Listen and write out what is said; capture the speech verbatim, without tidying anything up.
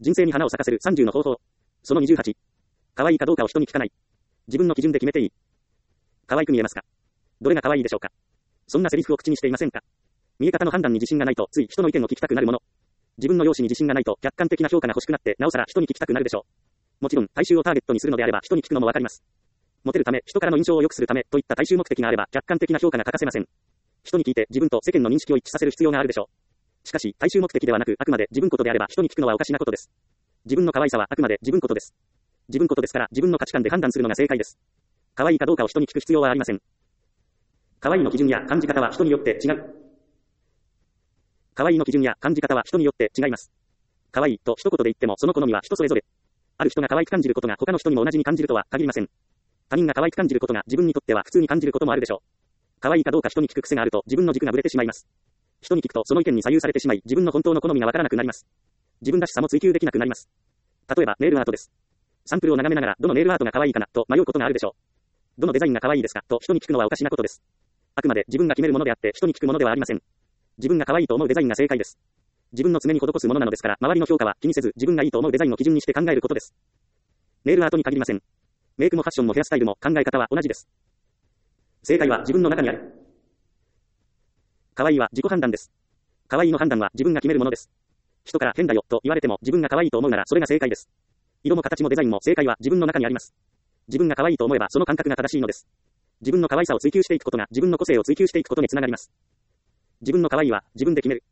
人生に花を咲かせるさんじゅうの方法。そのにじゅうはち。可愛いかどうかを人に聞かない。自分の基準で決めていい。可愛く見えますか？どれが可愛いでしょうか？そんなセリフを口にしていませんか？見え方の判断に自信がないと、つい人の意見を聞きたくなるもの。自分の容姿に自信がないと、客観的な評価が欲しくなって、なおさら人に聞きたくなるでしょう。もちろん、大衆をターゲットにするのであれば、人に聞くのもわかります。モテるため、人からの印象を良くするため、といった大衆目的があれば、客観的な評価が欠かせません。人に聞いて、自分と世間の認識を一致させる必要があるでしょう。しかし、大衆目的ではなく、あくまで自分ことであれば、人に聞くのはおかしなことです。自分の可愛さはあくまで自分ことです。自分ことですから、自分の価値観で判断するのが正解です。可愛いかどうかを人に聞く必要はありません。可愛いの基準や感じ方は人によって違う。可愛いの基準や感じ方は人によって違います。可愛いと一言で言ってもその好みは人それぞれ。ある人が可愛く感じることが他の人にも同じに感じるとは限りません。他人が可愛く感じることが自分にとっては普通に感じることもあるでしょう。可愛いかどうか人に聞く癖があると自分の軸がぶれてしまいます。人に聞くとその意見に左右されてしまい自分の本当の好みがわからなくなります。自分らしさも追求できなくなります。例えばネイルアートです。サンプルを眺めながらどのネイルアートが可愛いかなと迷うことがあるでしょう。どのデザインが可愛いですかと人に聞くのはおかしなことです。あくまで自分が決めるものであって人に聞くものではありません。自分が可愛いと思うデザインが正解です。自分の爪に施すものなのですから、周りの評価は気にせず自分がいいと思うデザインを基準にして考えることです。ネイルアートに限りません。メイクもファッションもヘアスタイルも考え方は同じです。正解は自分の中にある。可愛いは自己判断です。可愛いの判断は自分が決めるものです。人から変だよと言われても自分が可愛いと思うならそれが正解です。色も形もデザインも正解は自分の中にあります。自分が可愛いと思えばその感覚が正しいのです。自分の可愛さを追求していくことが自分の個性を追求していくことにつながります。自分の可愛いは自分で決める。